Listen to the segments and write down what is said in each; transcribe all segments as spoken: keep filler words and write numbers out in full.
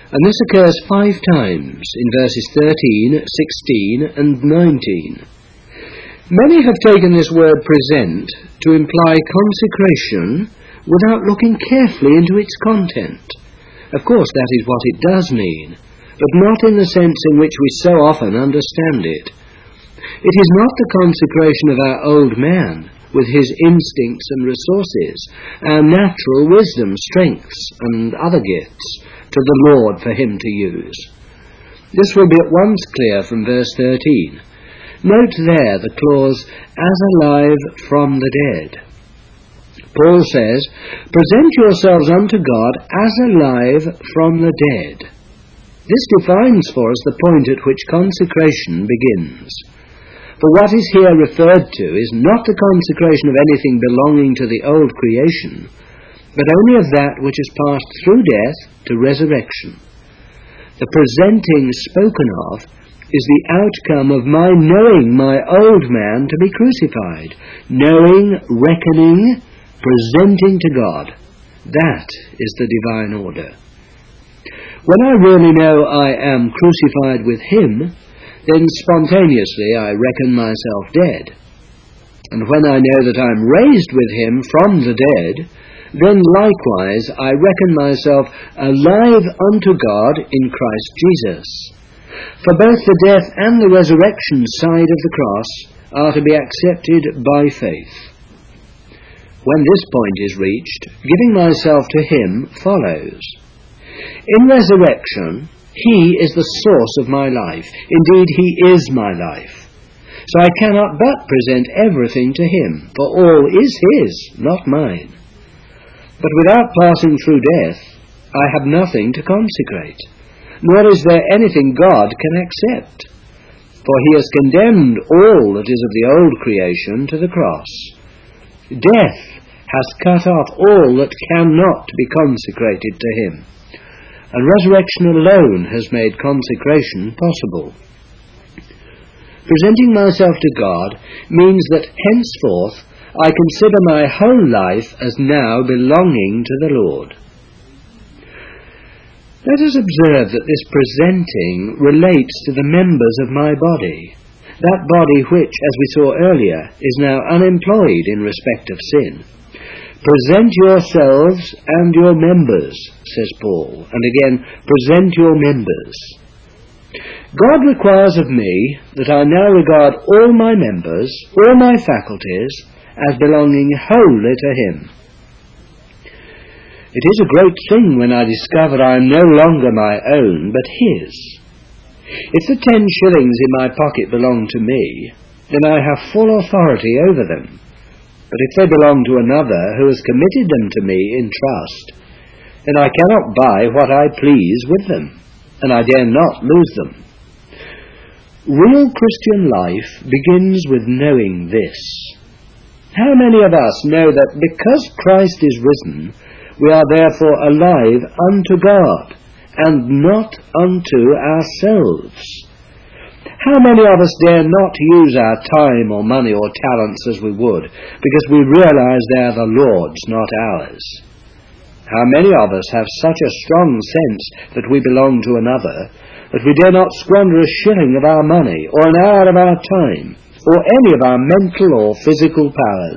and this occurs five times in verses thirteen, sixteen, and nineteen. Many have taken this word present to imply consecration without looking carefully into its content. Of course, that is what it does mean, but not in the sense in which we so often understand it. It is not the consecration of our old man, with his instincts and resources, our natural wisdom, strengths, and other gifts, to the Lord for him to use. This will be at once clear from verse thirteen. Note there the clause, as alive from the dead. Paul says, present yourselves unto God as alive from the dead. This defines for us the point at which consecration begins. For what is here referred to is not the consecration of anything belonging to the old creation, but only of that which has passed through death to resurrection. The presenting spoken of is the outcome of my knowing my old man to be crucified, knowing, reckoning, presenting to God. That is the divine order. When I really know I am crucified with him, then spontaneously I reckon myself dead. And when I know that I am raised with him from the dead, then likewise I reckon myself alive unto God in Christ Jesus. For both the death and the resurrection side of the cross are to be accepted by faith. When this point is reached, giving myself to him follows. In resurrection, he is the source of my life. Indeed, he is my life. So I cannot but present everything to him, for all is his, not mine. But without passing through death, I have nothing to consecrate, nor is there anything God can accept. For he has condemned all that is of the old creation to the cross. Death has cut off all that cannot be consecrated to him, and resurrection alone has made consecration possible. Presenting myself to God means that henceforth I consider my whole life as now belonging to the Lord. Let us observe that this presenting relates to the members of my body, that body which, as we saw earlier, is now unemployed in respect of sin. Present yourselves and your members, says Paul, and again, present your members. God requires of me that I now regard all my members, all my faculties, as belonging wholly to him. It is a great thing when I discover I am no longer my own, but his. If the ten shillings in my pocket belong to me, then I have full authority over them. But if they belong to another who has committed them to me in trust, then I cannot buy what I please with them, and I dare not lose them. Real Christian life begins with knowing this. How many of us know that because Christ is risen, we are therefore alive unto God, and not unto ourselves? How many of us dare not use our time or money or talents as we would, because we realize they are the Lord's, not ours? How many of us have such a strong sense that we belong to another, that we dare not squander a shilling of our money, or an hour of our time, or any of our mental or physical powers?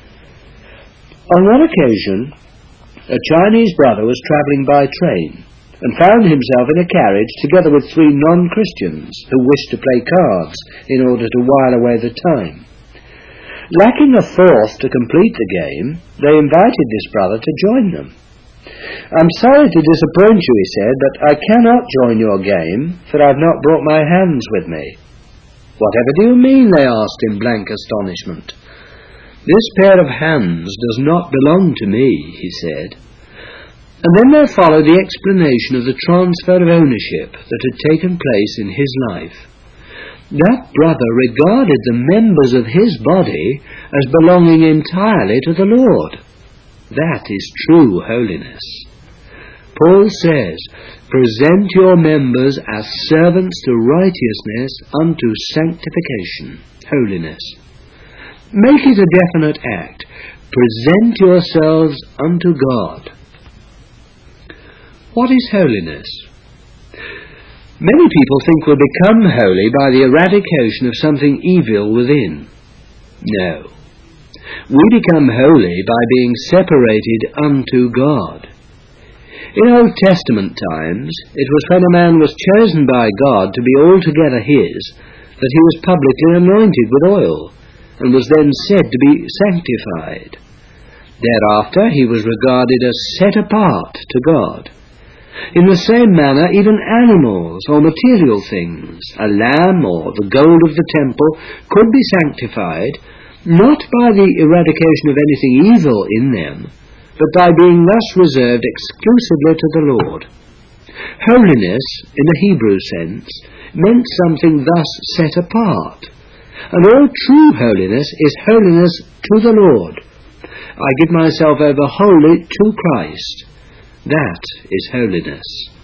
On one occasion, a Chinese brother was travelling by train, and found himself in a carriage together with three non-Christians who wished to play cards in order to while away the time. Lacking a fourth to complete the game, they invited this brother to join them. "I'm sorry to disappoint you," he said, "but I cannot join your game, for I've not brought my hands with me." "Whatever do you mean?" they asked in blank astonishment. "This pair of hands does not belong to me," he said. And then there followed the explanation of the transfer of ownership that had taken place in his life. That brother regarded the members of his body as belonging entirely to the Lord. That is true holiness. Paul says, "Present your members as servants to righteousness unto sanctification," holiness. Make it a definite act. Present yourselves unto God. What is holiness? Many people think we become holy by the eradication of something evil within. No. We become holy by being separated unto God. In Old Testament times, it was when a man was chosen by God to be altogether his, that he was publicly anointed with oil, and was then said to be sanctified. Thereafter he was regarded as set apart to God. In the same manner, even animals or material things, a lamb or the gold of the temple, could be sanctified, not by the eradication of anything evil in them, but by being thus reserved exclusively to the Lord. Holiness, in a Hebrew sense, meant something thus set apart, and all true holiness is holiness to the Lord. I give myself over wholly to Christ. That is holiness.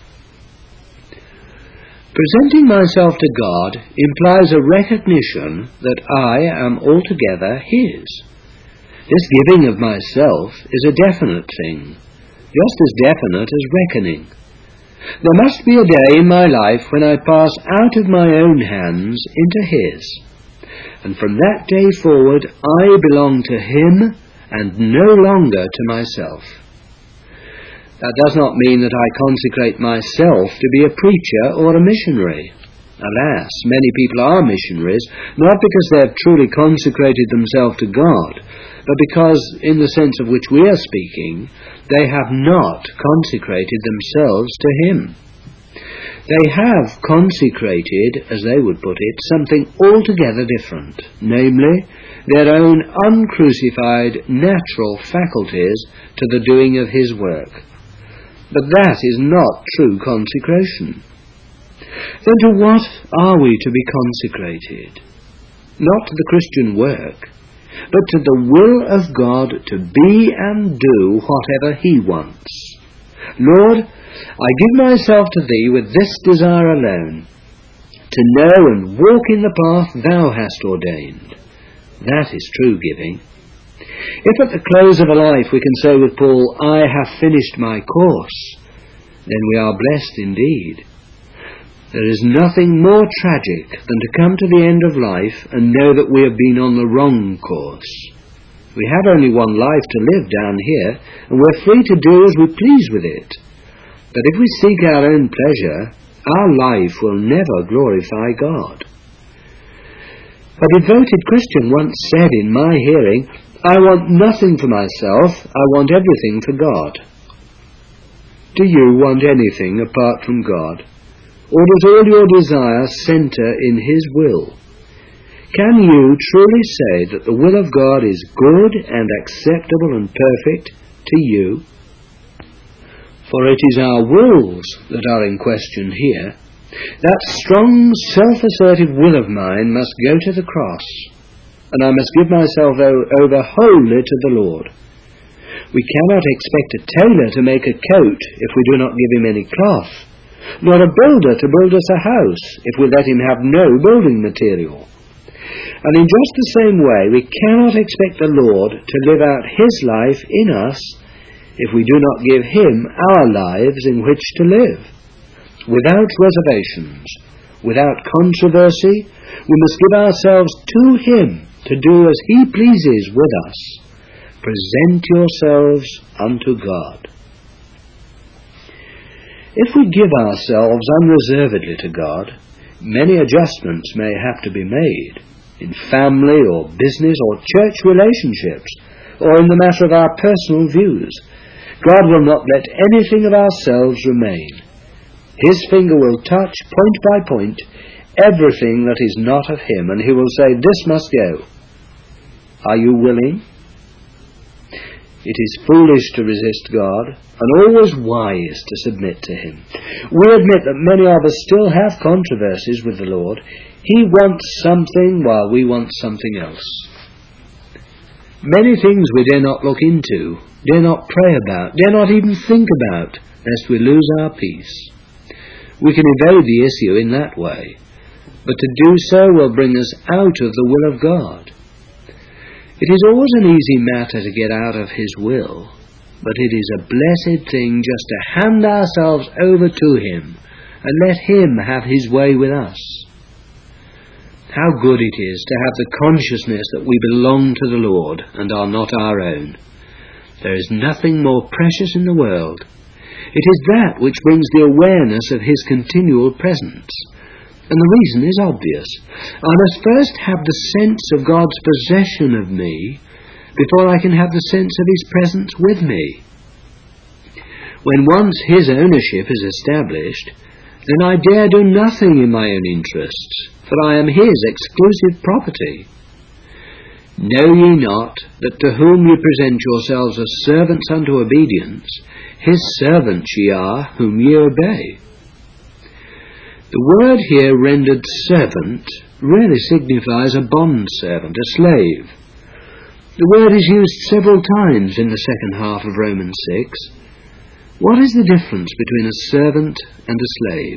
Presenting myself to God implies a recognition that I am altogether His. This giving of myself is a definite thing, just as definite as reckoning. There must be a day in my life when I pass out of my own hands into His, and from that day forward I belong to Him and no longer to myself. That does not mean that I consecrate myself to be a preacher or a missionary. Alas, many people are missionaries, not because they have truly consecrated themselves to God, but because, in the sense of which we are speaking, they have not consecrated themselves to Him. They have consecrated, as they would put it, something altogether different, namely, their own uncrucified natural faculties to the doing of His work. But that is not true consecration. Then to what are we to be consecrated? Not to the Christian work, but to the will of God to be and do whatever He wants. Lord, I give myself to Thee with this desire alone, to know and walk in the path Thou hast ordained. That is true giving. If at the close of a life we can say with Paul, I have finished my course, then we are blessed indeed. There is nothing more tragic than to come to the end of life and know that we have been on the wrong course. We have only one life to live down here, and we're free to do as we please with it. But if we seek our own pleasure, our life will never glorify God. A devoted Christian once said in my hearing, I want nothing for myself, I want everything for God. Do you want anything apart from God? Or does all your desire centre in His will? Can you truly say that the will of God is good and acceptable and perfect to you? For it is our wills that are in question here. That strong, self-assertive will of mine must go to the cross, and I must give myself over wholly to the Lord. We cannot expect a tailor to make a coat if we do not give him any cloth, nor a builder to build us a house if we let him have no building material. And in just the same way, we cannot expect the Lord to live out His life in us if we do not give Him our lives in which to live. Without reservations, without controversy, we must give ourselves to Him to do as He pleases with us. Present yourselves unto God. If we give ourselves unreservedly to God, many adjustments may have to be made in family or business or church relationships, or in the matter of our personal views. God will not let anything of ourselves remain. His finger will touch, point by point, everything that is not of Him, and He will say, this must go. Are you willing? It is foolish to resist God, and always wise to submit to Him. We admit that many of us still have controversies with the Lord. He wants something while we want something else. Many things we dare not look into, dare not pray about, dare not even think about, lest we lose our peace. We can evade the issue in that way, but to do so will bring us out of the will of God. It is always an easy matter to get out of His will, but it is a blessed thing just to hand ourselves over to Him and let him have his way with us. How good it is to have the consciousness that we belong to the Lord and are not our own. There is nothing more precious in the world. It is that which brings the awareness of his continual presence. And the reason is obvious. I must first have the sense of God's possession of me before I can have the sense of his presence with me. When once his ownership is established, then I dare do nothing in my own interests, for I am his exclusive property. Know ye not that to whom ye present yourselves as servants unto obedience, his servants ye are whom ye obey? The word here rendered servant really signifies a bondservant, a slave. The word is used several times in the second half of Romans six. What is the difference between a servant and a slave?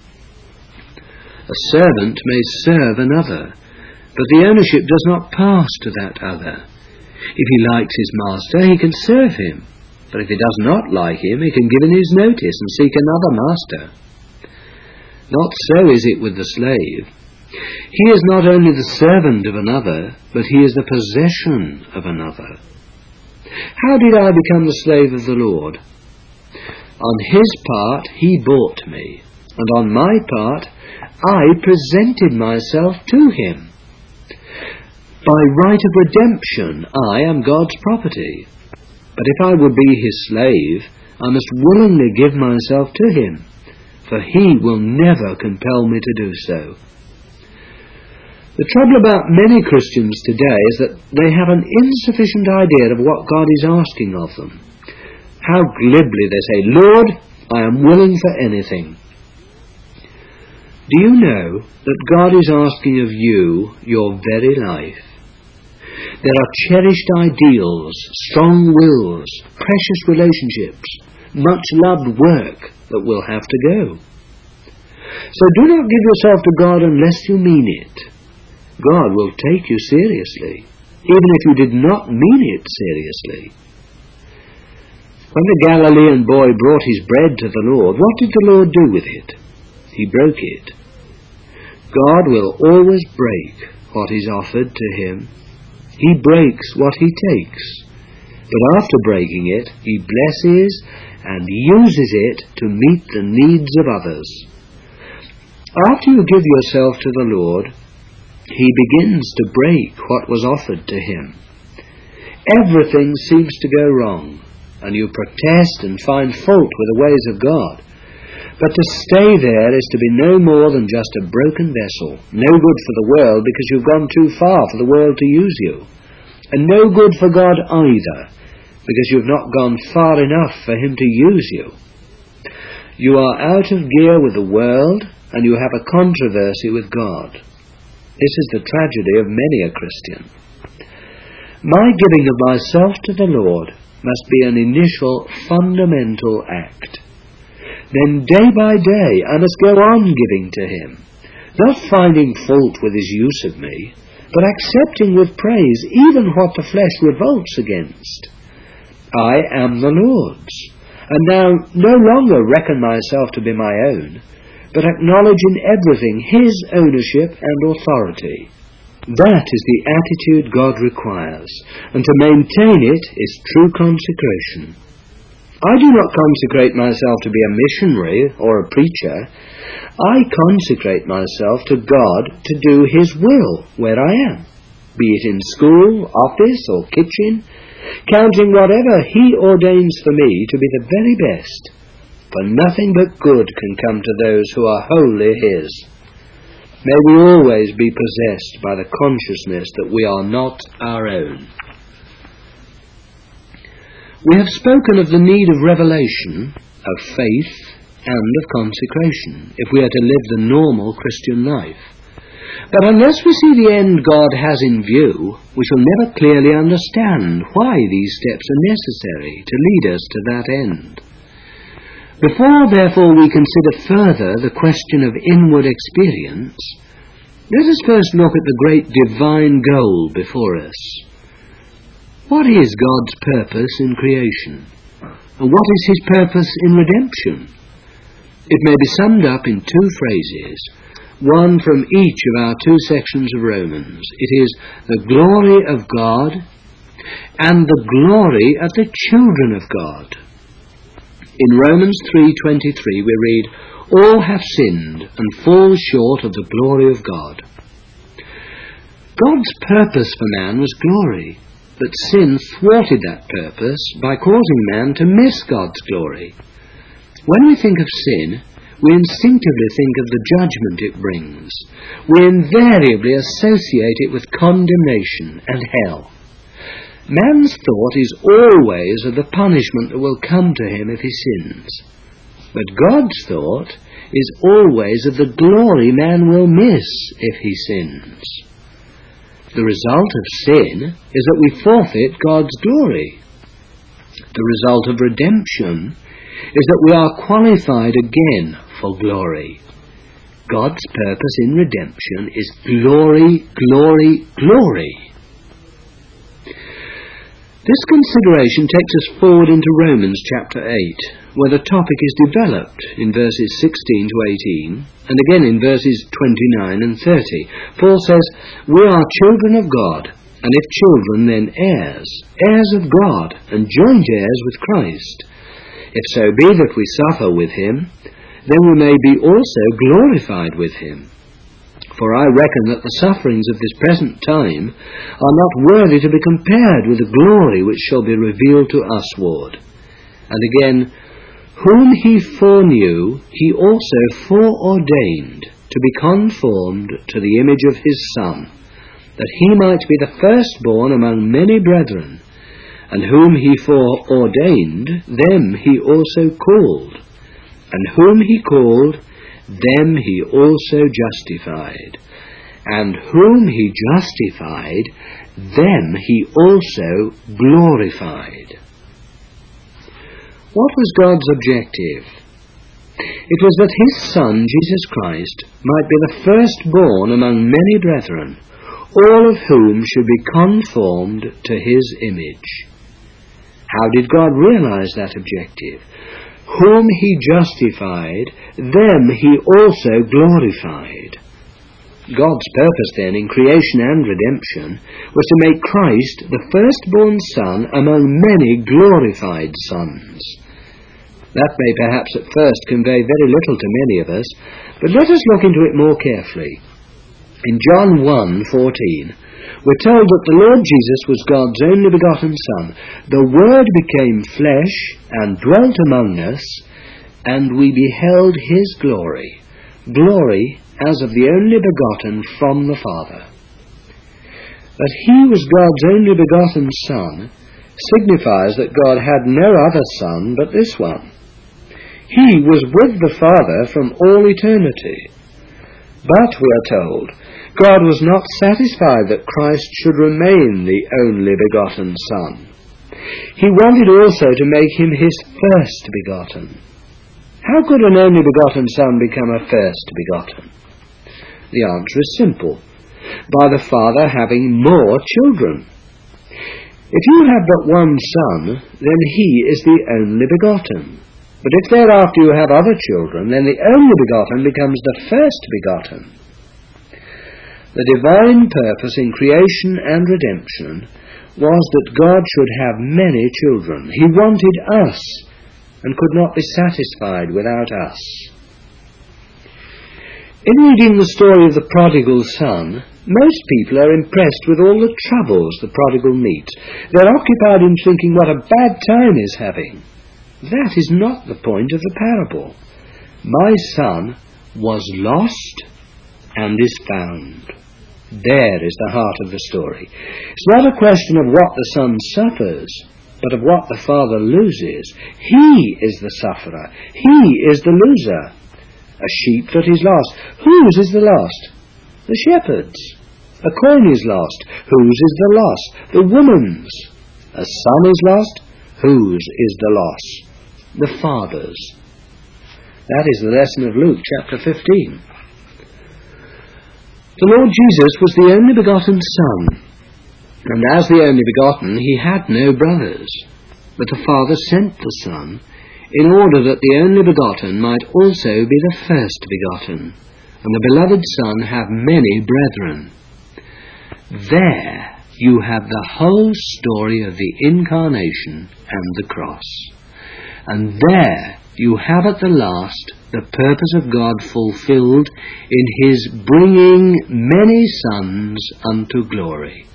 A servant may serve another, but the ownership does not pass to that other. If he likes his master, he can serve him, but if he does not like him, he can give in his notice and seek another master. Not so is it with the slave. He is not only the servant of another, but he is the possession of another. How did I become the slave of the Lord? On his part he bought me, and on my part I presented myself to him. By right of redemption I am God's property, but if I would be his slave, I must willingly give myself to him, for he will never compel me to do so. The trouble about many Christians today is that they have an insufficient idea of what God is asking of them. How glibly they say, "Lord, I am willing for anything." Do you know that God is asking of you your very life? There are cherished ideals, strong wills, precious relationships, much loved work that will have to go. So do not give yourself to God unless you mean it. God will take you seriously, even if you did not mean it seriously. When the Galilean boy brought his bread to the Lord, what did the Lord do with it? He broke it. God will always break what is offered to him. He breaks what he takes. But after breaking it, he blesses and uses it to meet the needs of others. After you give yourself to the Lord, he begins to break what was offered to him. Everything seems to go wrong, and you protest and find fault with the ways of God. But to stay there is to be no more than just a broken vessel, no good for the world because you've gone too far for the world to use you, and no good for God either because you've not gone far enough for him to use you. You are out of gear with the world, and you have a controversy with God. This is the tragedy of many a Christian. My giving of myself to the Lord must be an initial fundamental act. Then day by day I must go on giving to him, not finding fault with his use of me, but accepting with praise even what the flesh revolts against. I am the Lord's, and now no longer reckon myself to be my own, but acknowledge in everything his ownership and authority. That is the attitude God requires, and to maintain it is true consecration. I do not consecrate myself to be a missionary or a preacher. I consecrate myself to God to do his will where I am, be it in school, office, or kitchen, counting whatever he ordains for me to be the very best, for nothing but good can come to those who are wholly his. May we always be possessed by the consciousness that we are not our own. We have spoken of the need of revelation, of faith, and of consecration, if we are to live the normal Christian life. But unless we see the end God has in view, we shall never clearly understand why these steps are necessary to lead us to that end. Before, therefore, we consider further the question of inward experience, let us first look at the great divine goal before us. What is God's purpose in creation? And what is his purpose in redemption? It may be summed up in two phrases, one from each of our two sections of Romans. It is the glory of God and the glory of the children of God. In Romans three twenty-three we read, "All have sinned and fall short of the glory of God." God's purpose for man was glory, but sin thwarted that purpose by causing man to miss God's glory. When we think of sin, we instinctively think of the judgment it brings. We invariably associate it with condemnation and hell. Man's thought is always of the punishment that will come to him if he sins. But God's thought is always of the glory man will miss if he sins. The result of sin is that we forfeit God's glory. The result of redemption is that we are qualified again for glory. God's purpose in redemption is glory, glory, glory. This consideration takes us forward into Romans chapter eight, where the topic is developed in verses sixteen to eighteen, and again in verses twenty-nine and thirty. Paul says, "We are children of God, and if children, then heirs, heirs of God, and joint heirs with Christ. If so be that we suffer with him, then we may be also glorified with him. For I reckon that the sufferings of this present time are not worthy to be compared with the glory which shall be revealed to usward. And again, whom he foreknew, he also foreordained to be conformed to the image of his Son, that he might be the firstborn among many brethren. And whom he foreordained, them he also called. And whom he called, them he also justified. And whom he justified, them he also glorified." What was God's objective? It was that his Son, Jesus Christ, might be the firstborn among many brethren, all of whom should be conformed to his image. How did God realize that objective? Whom he justified, them he also glorified. God's purpose then in creation and redemption was to make Christ the firstborn Son among many glorified sons. That may perhaps at first convey very little to many of us, but let us look into it more carefully. In John one fourteen, we're told that the Lord Jesus was God's only begotten Son. The Word became flesh and dwelt among us, and we beheld his glory, glory as of the only begotten from the Father. That he was God's only begotten Son signifies that God had no other Son but this one. He was with the Father from all eternity. But, we are told, God was not satisfied that Christ should remain the only begotten Son. He wanted also to make him his first begotten. How could an only begotten Son become a first begotten? The answer is simple: by the Father having more children. If you have but one Son, then he is the only begotten. But if thereafter you have other children, then the only begotten becomes the first begotten. The divine purpose in creation and redemption was that God should have many children. He wanted us and could not be satisfied without us. In reading the story of the prodigal son, most people are impressed with all the troubles the prodigal meets. They're occupied in thinking what a bad time he's having. That is not the point of the parable. My son was lost and is found. There is the heart of the story. It's not a question of what the son suffers, but of what the father loses. He is the sufferer. He is the loser. A sheep that is lost. Whose is the lost? The shepherd's. A coin is lost. Whose is the loss? The woman's. A son is lost. Whose is the loss? The father's. That is the lesson of Luke chapter fifteen. The Lord Jesus was the only begotten Son, and as the only begotten he had no brothers, but the Father sent the Son in order that the only begotten might also be the first begotten, and the beloved Son have many brethren. There you have the whole story of the Incarnation and the cross. And there you have at the last the purpose of God fulfilled in his bringing many sons unto glory.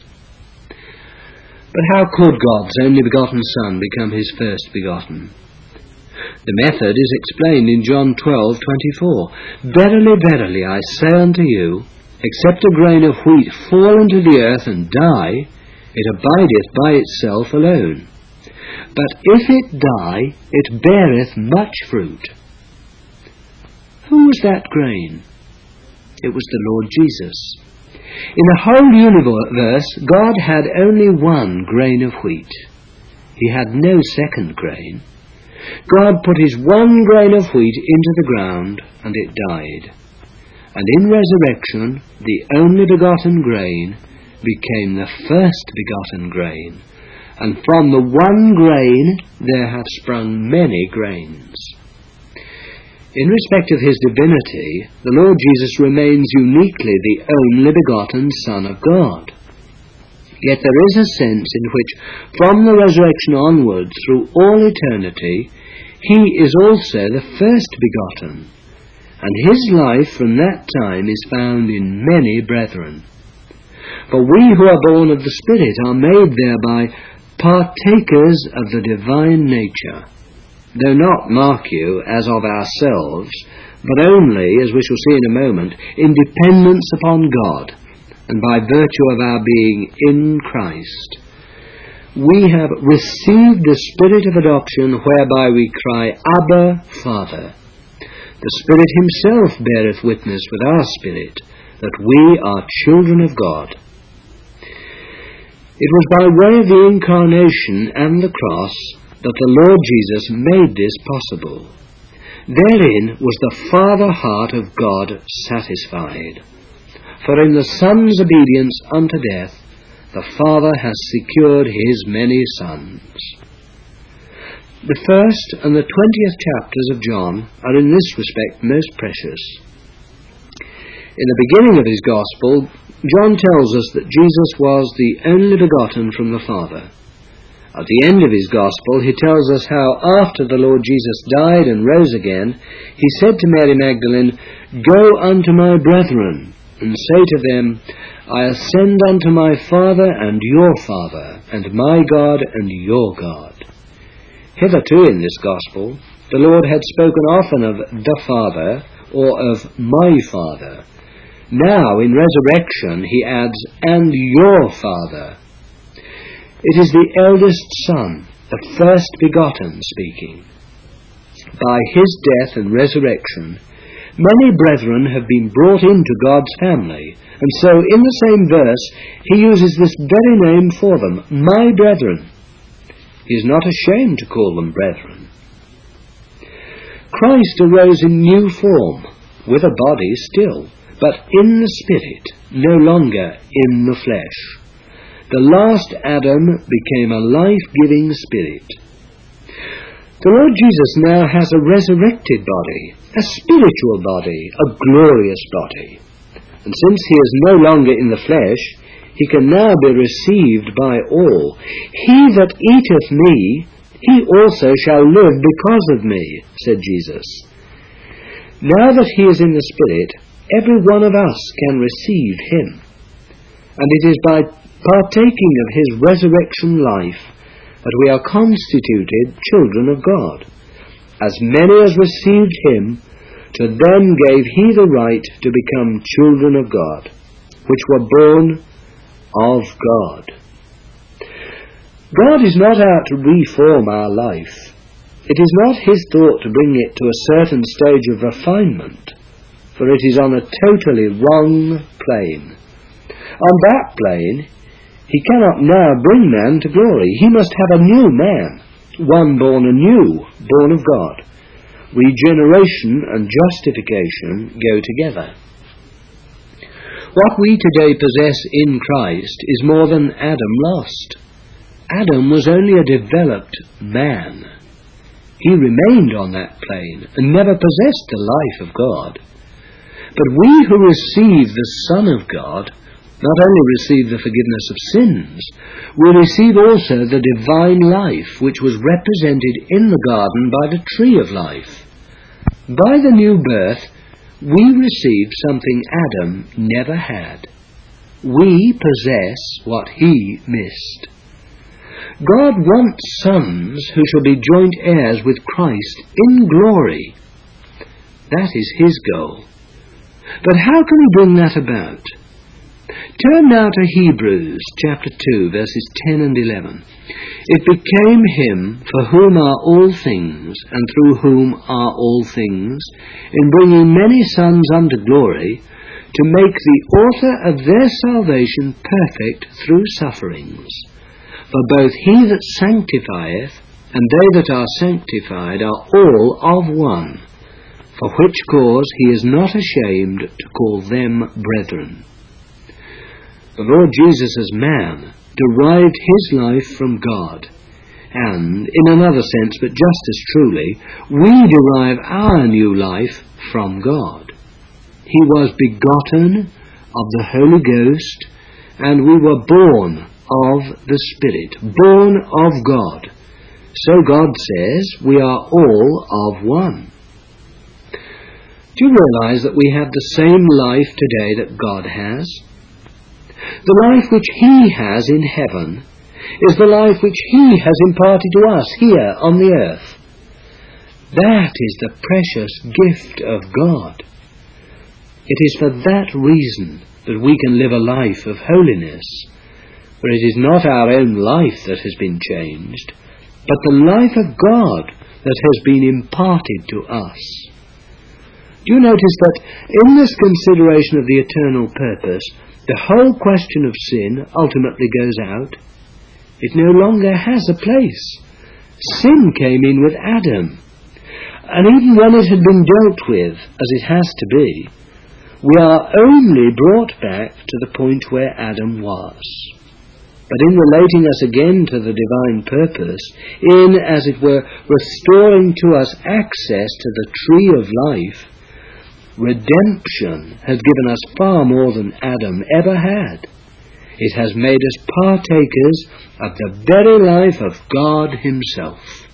But how could God's only begotten Son become his first begotten? The method is explained in John twelve twenty-four. Verily, verily, I say unto you, except a grain of wheat fall into the earth and die, it abideth by itself alone. But if it die, it beareth much fruit. Who was that grain? It was the Lord Jesus. In the whole universe, God had only one grain of wheat. He had no second grain. God put his one grain of wheat into the ground, and it died. And in resurrection, the only begotten grain became the first begotten grain. And from the one grain there have sprung many grains. In respect of his divinity, the Lord Jesus remains uniquely the only begotten Son of God. Yet there is a sense in which, from the resurrection onward through all eternity, he is also the first begotten, and his life from that time is found in many brethren. For we who are born of the Spirit are made thereby partakers of the divine nature, though not, mark you, as of ourselves, but only, as we shall see in a moment, in dependence upon God, and by virtue of our being in Christ. We have received the Spirit of adoption, whereby we cry, Abba, Father. The Spirit himself beareth witness with our spirit, that we are children of God. It was by way of the Incarnation and the cross that the Lord Jesus made this possible. Therein was the Father heart of God satisfied. For in the Son's obedience unto death, the Father has secured his many sons. The first and the twentieth chapters of John are in this respect most precious. In the beginning of his Gospel, John tells us that Jesus was the only begotten from the Father. At the end of his Gospel, he tells us how after the Lord Jesus died and rose again, he said to Mary Magdalene, Go unto my brethren, and say to them, I ascend unto my Father and your Father, and my God and your God. Hitherto in this Gospel, the Lord had spoken often of the Father, or of my Father. Now, in resurrection, he adds, and your Father. It is the eldest Son, the first begotten, speaking. By his death and resurrection, many brethren have been brought into God's family, and so in the same verse he uses this very name for them, my brethren. He is not ashamed to call them brethren. Christ arose in new form, with a body still, but in the Spirit, no longer in the flesh. The last Adam became a life-giving spirit. The Lord Jesus now has a resurrected body, a spiritual body, a glorious body. And since he is no longer in the flesh, he can now be received by all. He that eateth me, he also shall live because of me, said Jesus. Now that he is in the Spirit, every one of us can receive him. And it is by partaking of his resurrection life that we are constituted children of God. As many as received him, to them gave he the right to become children of God, which were born of God. God is not out to reform our life. It is not his thought to bring it to a certain stage of refinement, for it is on a totally wrong plane. On that plane, he cannot now bring man to glory. He must have a new man, one born anew, born of God. Regeneration and justification go together. What we today possess in Christ is more than Adam lost. Adam was only a developed man. He remained on that plane and never possessed the life of God. But we who receive the Son of God not only receive the forgiveness of sins, we receive also the divine life which was represented in the garden by the tree of life. By the new birth, we receive something Adam never had. We possess what he missed. God wants sons who shall be joint heirs with Christ in glory. That is his goal. But how can we bring that about? Turn now to Hebrews chapter two, verses ten and eleven. It became him for whom are all things, and through whom are all things, in bringing many sons unto glory, to make the author of their salvation perfect through sufferings. For both he that sanctifieth and they that are sanctified are all of one, for which cause he is not ashamed to call them brethren. The Lord Jesus as man derived his life from God, and, in another sense, but just as truly, we derive our new life from God. He was begotten of the Holy Ghost, and we were born of the Spirit, born of God. So God says we are all of one. Do you realize that we have the same life today that God has? The life which he has in heaven is the life which he has imparted to us here on the earth. That is the precious gift of God. It is for that reason that we can live a life of holiness, for it is not our own life that has been changed, but the life of God that has been imparted to us. Do you notice that in this consideration of the eternal purpose, the whole question of sin ultimately goes out? It no longer has a place. Sin came in with Adam, and even when it had been dealt with, as it has to be, we are only brought back to the point where Adam was. But in relating us again to the divine purpose, in, as it were, restoring to us access to the tree of life, redemption has given us far more than Adam ever had. It has made us partakers of the very life of God himself.